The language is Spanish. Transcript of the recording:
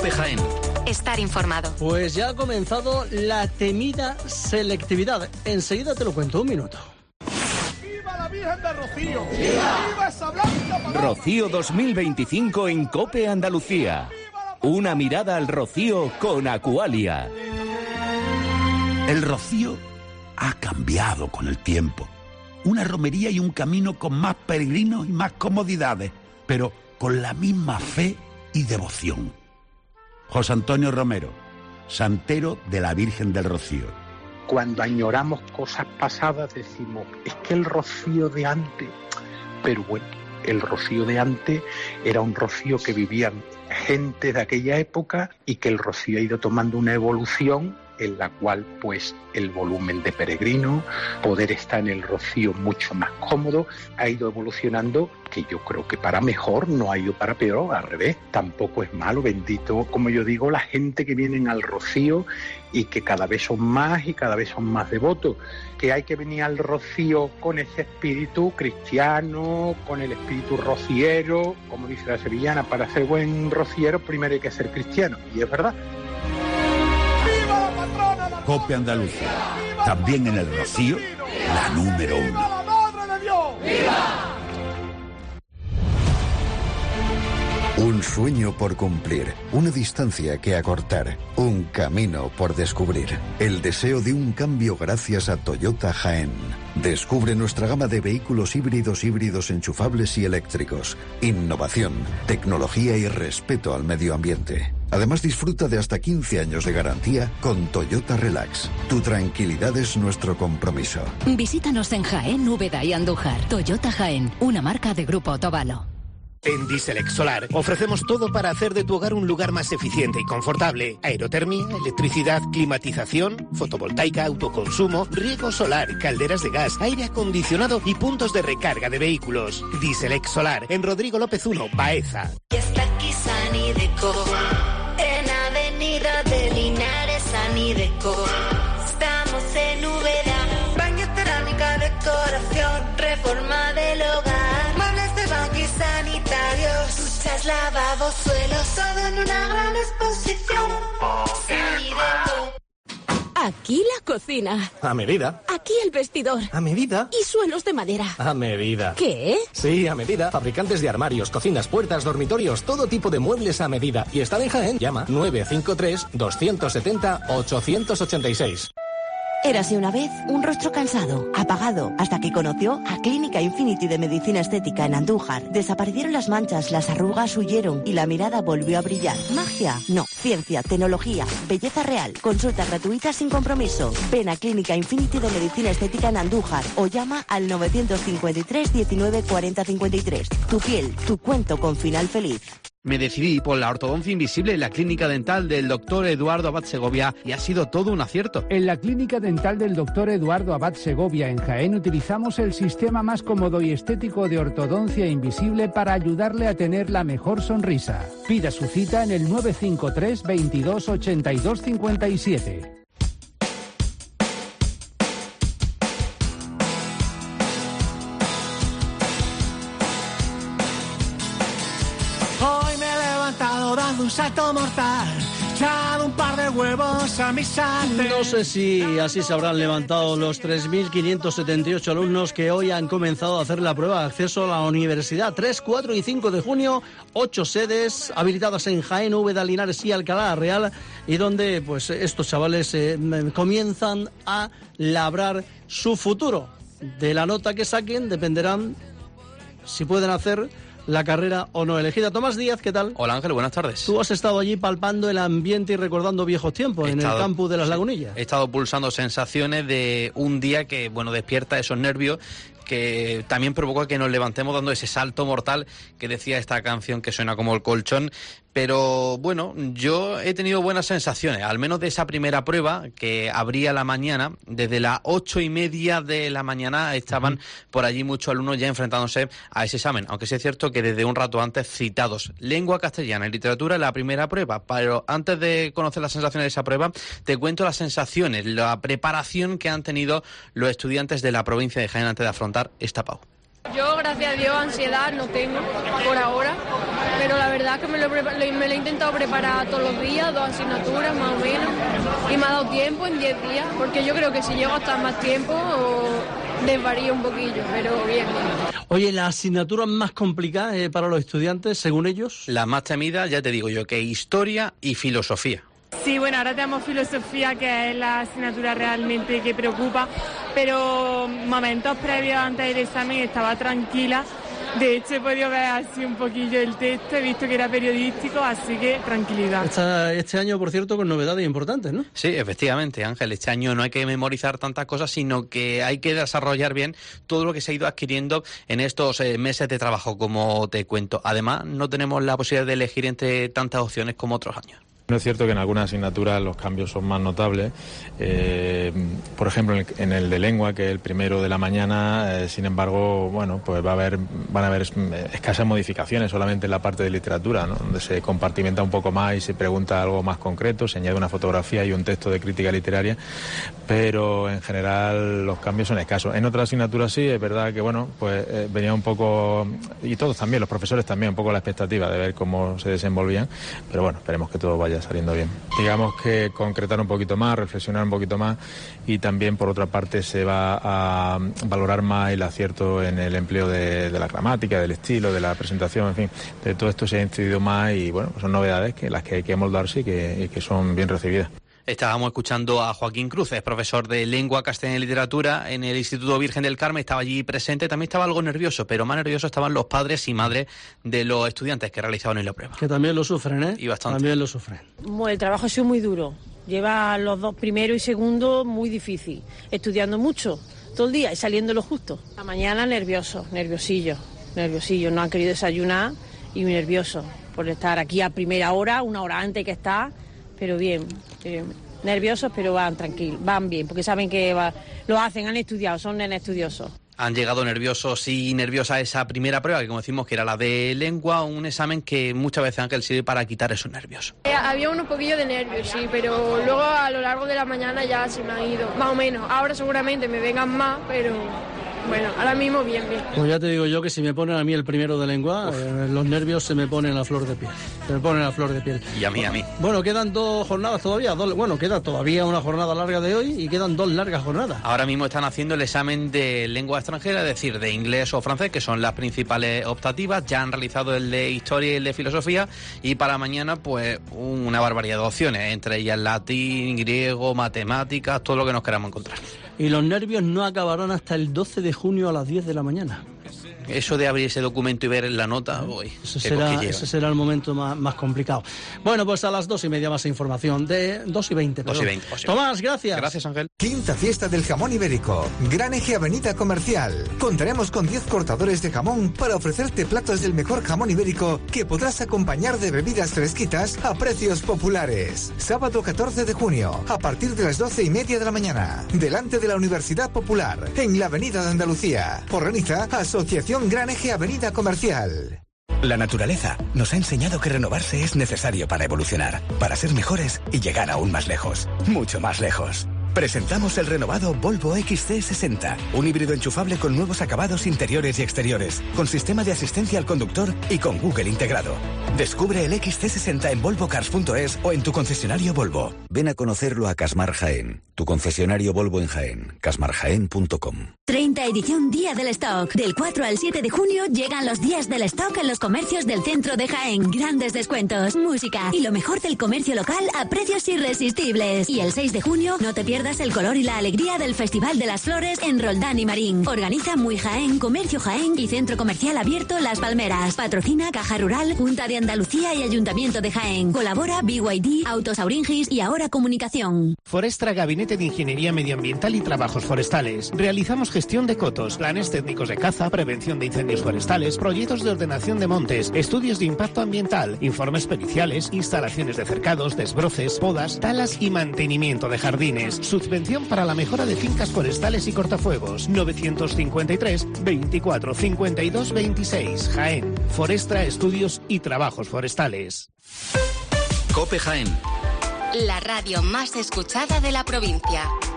de Jaén. Estar informado. Pues ya ha comenzado la temida selectividad. Enseguida te lo cuento, un minuto. ¡Viva la Virgen de Rocío! ¡Viva esa blanca paloma! Rocío 2025 en COPE Andalucía. Una mirada al Rocío con Acualia. El Rocío ha cambiado con el tiempo. Una romería y un camino con más peregrinos y más comodidades, pero con la misma fe y devoción. José Antonio Romero, santero de la Virgen del Rocío. Cuando añoramos cosas pasadas decimos, es que el Rocío de antes... Pero bueno, el Rocío de antes era un Rocío que vivían gente de aquella época y que el Rocío ha ido tomando una evolución en la cual pues el volumen de peregrinos, poder estar en el Rocío mucho más cómodo, ha ido evolucionando, que yo creo que para mejor, no ha ido para peor, al revés, tampoco es malo, bendito, como yo digo, la gente que vienen al Rocío y que cada vez son más y cada vez son más devotos, que hay que venir al Rocío con ese espíritu cristiano, con el espíritu rociero, como dice la sevillana, para ser buen rociero primero hay que ser cristiano, y es verdad. COPE Andalucía, también en el Rocío, la número 1. ¡Viva la Madre de Dios! ¡Viva! Un sueño por cumplir, una distancia que acortar, un camino por descubrir. El deseo de un cambio gracias a Toyota Jaén. Descubre nuestra gama de vehículos híbridos enchufables y eléctricos. Innovación, tecnología y respeto al medio ambiente. Además, disfruta de hasta 15 años de garantía con Toyota Relax. Tu tranquilidad es nuestro compromiso. Visítanos en Jaén, Úbeda y Andújar. Toyota Jaén, una marca de Grupo Otavalo. En Dieselex Solar ofrecemos todo para hacer de tu hogar un lugar más eficiente y confortable. Aerotermia, electricidad, climatización, fotovoltaica, autoconsumo, riego solar, calderas de gas, aire acondicionado y puntos de recarga de vehículos. Dieselex Solar en Rodrigo López 1, Baeza. Y está aquí Sanideco, en Avenida de Linares, Sanideco. Estamos en Úbeda, baño, cerámica, decoración, reforma del hogar. Sanitarios, duchas, lavabos, suelos, todo en una gran exposición. Aquí la cocina. A medida. Aquí el vestidor. A medida. Y suelos de madera. A medida. ¿Qué? Sí, a medida. Fabricantes de armarios, cocinas, puertas, dormitorios, todo tipo de muebles a medida. Y están en Jaén. Llama 953-270-886. Érase una vez un rostro cansado, apagado, hasta que conoció a Clínica Infinity de Medicina Estética en Andújar. Desaparecieron las manchas, las arrugas huyeron y la mirada volvió a brillar. ¿Magia? No. Ciencia, tecnología, belleza real. Consulta gratuita sin compromiso. Ven a Clínica Infinity de Medicina Estética en Andújar o llama al 953 19 40 53. Tu piel, tu cuento con final feliz. Me decidí por la ortodoncia invisible en la clínica dental del doctor Eduardo Abad Segovia y ha sido todo un acierto. En la clínica dental del doctor Eduardo Abad Segovia en Jaén utilizamos el sistema más cómodo y estético de ortodoncia invisible para ayudarle a tener la mejor sonrisa. Pida su cita en el 953 22 82 57. Dando un salto mortal, echado un par de huevos a mi sartén. No sé si así se habrán levantado los 3.578 alumnos que hoy han comenzado a hacer la prueba de acceso a la universidad. 3, 4 y 5 de junio, 8 sedes habilitadas en Jaén, Úbeda, Linares y Alcalá Real, y donde pues estos chavales comienzan a labrar su futuro. De la nota que saquen dependerán si pueden hacer la carrera o no elegida. Tomás Díaz, ¿qué tal? Hola Ángel, buenas tardes. Tú has estado allí palpando el ambiente y recordando viejos tiempos en el campus de Las Lagunillas. He estado pulsando sensaciones de un día que, bueno, despierta esos nervios que también provocó que nos levantemos dando ese salto mortal que decía esta canción que suena como el colchón. Pero bueno, yo he tenido buenas sensaciones, al menos de esa primera prueba que abría la mañana. Desde las 8:30 de la mañana estaban por allí muchos alumnos ya enfrentándose a ese examen, aunque sí es cierto que desde un rato antes citados. Lengua castellana y literatura la primera prueba, pero antes de conocer las sensaciones de esa prueba, te cuento las sensaciones, la preparación que han tenido los estudiantes de la provincia de Jaén antes de afrontar esta PAU. Yo, gracias a Dios, ansiedad no tengo por ahora. pero la verdad es que me lo he intentado preparar todos los días, 2 asignaturas más o menos, y me ha dado tiempo en 10 días, porque yo creo que si llego a estar más tiempo desvarío un poquillo, pero bien. Oye, ¿la asignatura más complicada para los estudiantes, según ellos? La más temida, ya te digo yo, que historia y filosofía. Sí, bueno, ahora tenemos filosofía, que es la asignatura realmente que preocupa, pero momentos previos antes del examen estaba tranquila. De hecho, he podido ver así un poquillo el texto, he visto que era periodístico, así que tranquilidad. Este año, por cierto, con novedades importantes, ¿no? Sí, efectivamente, Ángel, este año no hay que memorizar tantas cosas, sino que hay que desarrollar bien todo lo que se ha ido adquiriendo en estos meses de trabajo, como te cuento. Además, no tenemos la posibilidad de elegir entre tantas opciones como otros años. No es cierto que en algunas asignaturas los cambios son más notables. Por ejemplo, en el de lengua, que es el primero de la mañana, sin embargo, bueno, pues van a haber escasas modificaciones solamente en la parte de literatura, ¿no? Donde se compartimenta un poco más y se pregunta algo más concreto, se añade una fotografía y un texto de crítica literaria, pero en general los cambios son escasos. En otras asignaturas sí, es verdad que, bueno, pues venía un poco, y todos también, los profesores también, un poco la expectativa de ver cómo se desenvolvían, pero bueno, esperemos que todo vaya saliendo bien. Digamos que concretar un poquito más, reflexionar un poquito más, y también por otra parte se va a valorar más el acierto en el empleo de la gramática, del estilo, de la presentación, en fin, de todo esto se ha incidido más y bueno, son novedades que las que hay que moldarse y que son bien recibidas. Estábamos escuchando a Joaquín Cruz, es profesor de Lengua Castellana y Literatura en el Instituto Virgen del Carmen, estaba allí presente, también estaba algo nervioso, pero más nerviosos estaban los padres y madres de los estudiantes que realizaban en la prueba. Que también lo sufren, ¿eh? Y bastante. También lo sufren. El trabajo ha sido muy duro, lleva los 2 primeros y segundo muy difícil, estudiando mucho, todo el día y saliendo lo justo. La mañana nerviosillo, no han querido desayunar y muy nervioso por estar aquí a primera hora, 1 hora antes que está, pero bien. Nerviosos, pero van tranquilos, van bien, porque saben que lo hacen, han estudiado, son nenes estudiosos. Han llegado nerviosos y nerviosas a esa primera prueba, que como decimos que era la de lengua, un examen que muchas veces, Ángel, sirve para quitar esos nervios. Había unos poquillos de nervios, sí, pero luego a lo largo de la mañana ya se me han ido, más o menos. Ahora seguramente me vengan más, pero bueno, ahora mismo bien. Pues ya te digo yo que si me ponen a mí el primero de lengua, los nervios se me ponen a flor de piel. Y a mí. Bueno, quedan 2 jornadas todavía. Queda todavía una jornada larga de hoy y quedan 2 largas jornadas. Ahora mismo están haciendo el examen de lengua extranjera, es decir, de inglés o francés, que son las principales optativas. Ya han realizado el de historia y el de filosofía. Y para mañana, pues, una barbaridad de opciones, entre ellas latín, griego, matemáticas, todo lo que nos queramos encontrar. Y los nervios no acabarán hasta el 12 de junio a las 10 de la mañana. Eso de abrir ese documento y ver la nota, ese será el momento más complicado. Bueno, pues a las 2:30 más información, de 2:20. 2:20. Tomás, gracias. Gracias, Ángel. Quinta fiesta del jamón ibérico. Gran Eje Avenida Comercial. Contaremos con 10 cortadores de jamón para ofrecerte platos del mejor jamón ibérico que podrás acompañar de bebidas fresquitas a precios populares. Sábado 14 de junio, a partir de las 12:30 de la mañana. Delante de la Universidad Popular, en la Avenida de Andalucía. Organiza Asociación Gran Eje Avenida Comercial. La naturaleza nos ha enseñado que renovarse es necesario para evolucionar, para ser mejores y llegar aún más lejos, mucho más lejos. Presentamos el renovado Volvo XC60, un híbrido enchufable con nuevos acabados interiores y exteriores, con sistema de asistencia al conductor y con Google integrado. Descubre el XC60 en volvocars.es o en tu concesionario Volvo. Ven a conocerlo a Casmar Jaén, tu concesionario Volvo en Jaén, casmarjaén.com. 30 edición Día del Stock. Del 4 al 7 de junio llegan los días del stock en los comercios del centro de Jaén. Grandes descuentos, música y lo mejor del comercio local a precios irresistibles. Y el 6 de junio no te pierdas el color y la alegría del Festival de las Flores en Roldán y Marín. Organiza Muy Jaén, Comercio Jaén y Centro Comercial Abierto Las Palmeras. Patrocina Caja Rural, Junta de Andalucía y Ayuntamiento de Jaén. Colabora BYD, Autos Auringis y Ahora Comunicación. Forestra, Gabinete de Ingeniería Medioambiental y Trabajos Forestales. Realizamos gestión de cotos, planes técnicos de caza, prevención de incendios forestales, proyectos de ordenación de montes, estudios de impacto ambiental, informes periciales, instalaciones de cercados, desbroces, podas, talas y mantenimiento de jardines. Subvención para la mejora de fincas forestales y cortafuegos. 953 24 52 26. Jaén. Forestra, Estudios y Trabajos Forestales. COPE Jaén. La radio más escuchada de la provincia.